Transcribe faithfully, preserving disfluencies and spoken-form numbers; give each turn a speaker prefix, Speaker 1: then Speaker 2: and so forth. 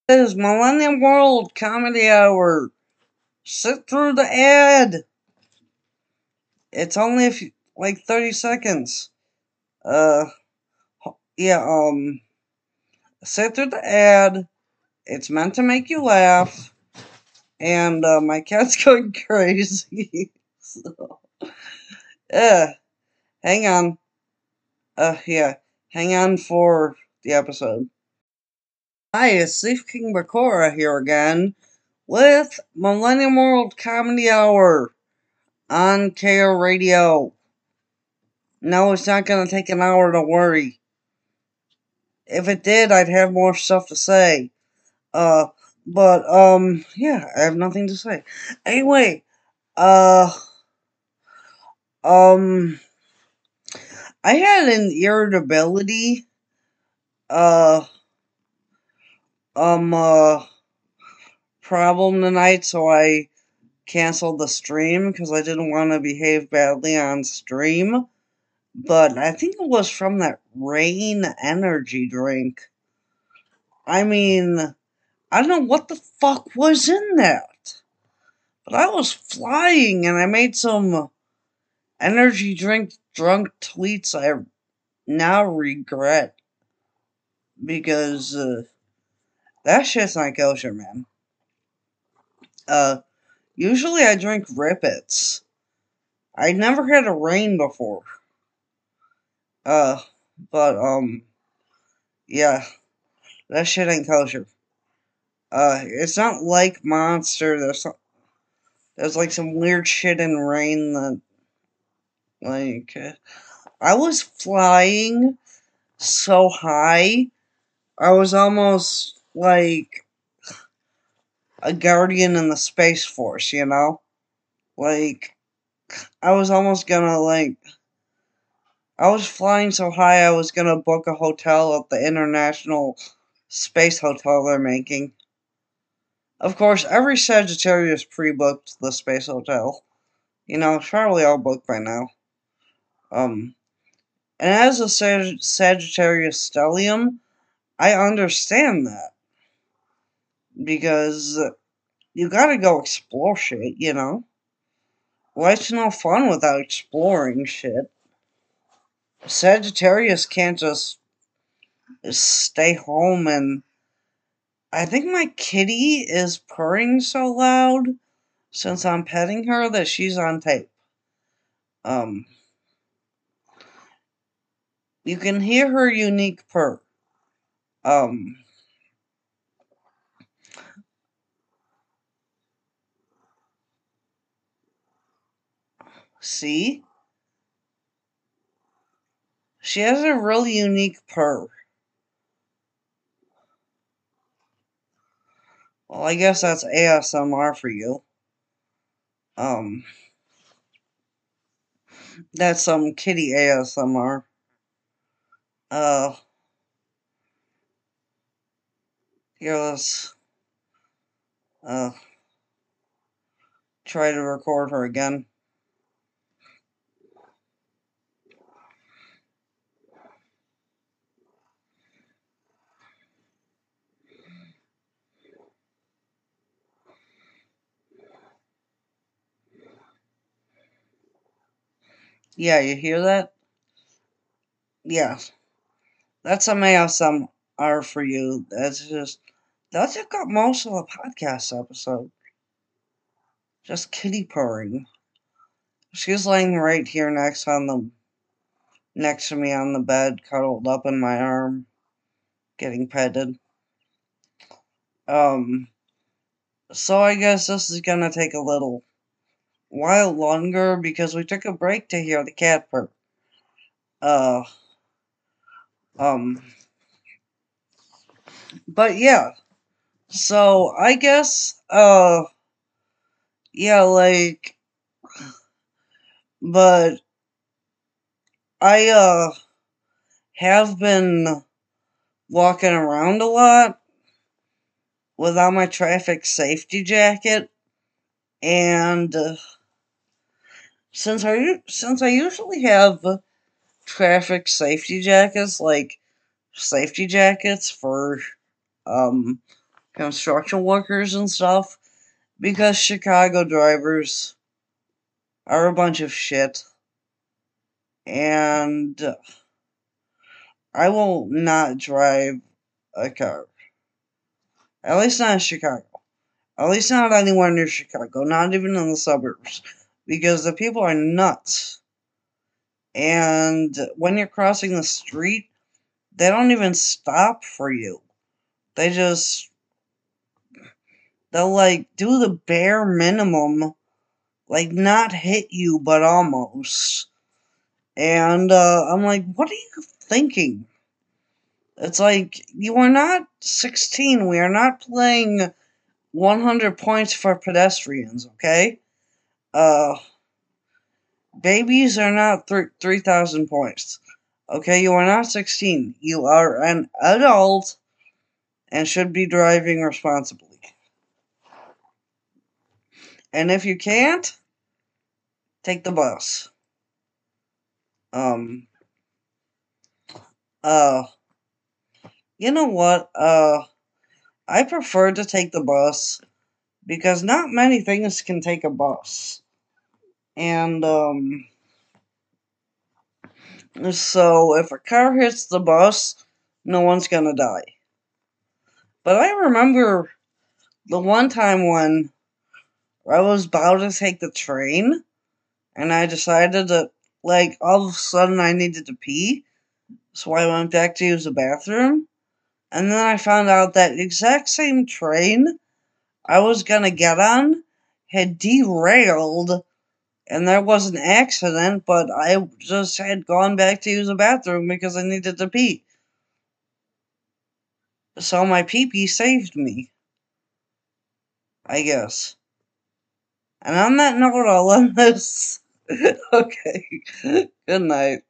Speaker 1: This is Millennium World Comedy Hour. Sit through the ad. It's only a few, like thirty seconds. Uh, yeah, um, sit through the ad. It's meant to make you laugh. And, uh, my cat's going crazy. so, yeah, hang on. Uh, yeah, hang on for the episode. Hi, it's Steve King Bakura here again with Millennium World Comedy Hour on K O Radio. No, it's not going to take an hour, don't worry. If it did, I'd have more stuff to say. Uh, but, um, yeah, I have nothing to say. Anyway, uh, um, I had an irritability, uh, um, uh, problem tonight, so I canceled the stream because I didn't want to behave badly on stream. But I think it was from that rain energy drink. I mean, I don't know what the fuck was in that. But I was flying and I made some energy drink drunk tweets I now regret. Because uh, that shit's not kosher, man. Uh, usually I drink Rippets. I never had a rain before. Uh, but, um, yeah, that shit ain't kosher. Uh, it's not like Monster. There's some, there's like some weird shit in rain that, like, uh, I was flying so high, I was almost like a guardian in the Space Force, you know? Like, I was almost gonna, like, I was flying so high I was gonna book a hotel at the International Space Hotel they're making. Of course, every Sagittarius pre-booked the Space Hotel. You know, it's probably all booked by now. Um, and as a Sag- Sagittarius stellium, I understand that. Because you gotta go explore shit, you know? Life's no fun without exploring shit. Sagittarius can't just stay home and. I think my kitty is purring so loud since I'm petting her that she's on tape. Um, you can hear her unique purr. Um, see? She has a really unique purr. Well, I guess that's A S M R for you. Um, that's some kitty A S M R. Uh, here, let's, uh, try to record her again. Yeah, you hear that? Yeah. That's some A S M R for you. That's just, that took up most of the podcast episode. Just kitty purring. She's laying right here next on the next to me on the bed, cuddled up in my arm, getting petted. Um, so I guess this is gonna take a little while longer because we took a break to hear the cat purr. Uh, um, but yeah. So I guess, uh, yeah, like, but I uh have been walking around a lot without my traffic safety jacket, and uh, since I since I usually have traffic safety jackets, like safety jackets for um construction workers and stuff, because Chicago drivers are a bunch of shit. And I will not drive a car. At least not in Chicago. At least not anywhere near Chicago. Not even in the suburbs. Because the people are nuts. And when you're crossing the street, they don't even stop for you. They just, they'll like do the bare minimum, like not hit you, but almost. And uh, I'm like, what are you thinking? It's like, you are not sixteen. We are not playing one hundred points for pedestrians, okay? Uh, babies are not th- three thousand points. Okay, you are not sixteen. You are an adult and should be driving responsibly. And if you can't, take the bus. Um, uh, you know what? Uh, I prefer to take the bus because not many things can take a bus. And, um, so if a car hits the bus, no one's gonna die. But I remember the one time when I was about to take the train, and I decided that, like, all of a sudden I needed to pee, so I went back to use the bathroom, and then I found out that exact same train I was gonna get on had derailed, and there was an accident, but I just had gone back to use the bathroom because I needed to pee. So my pee-pee saved me, I guess. And on that note, I'll end this. Okay. Good night.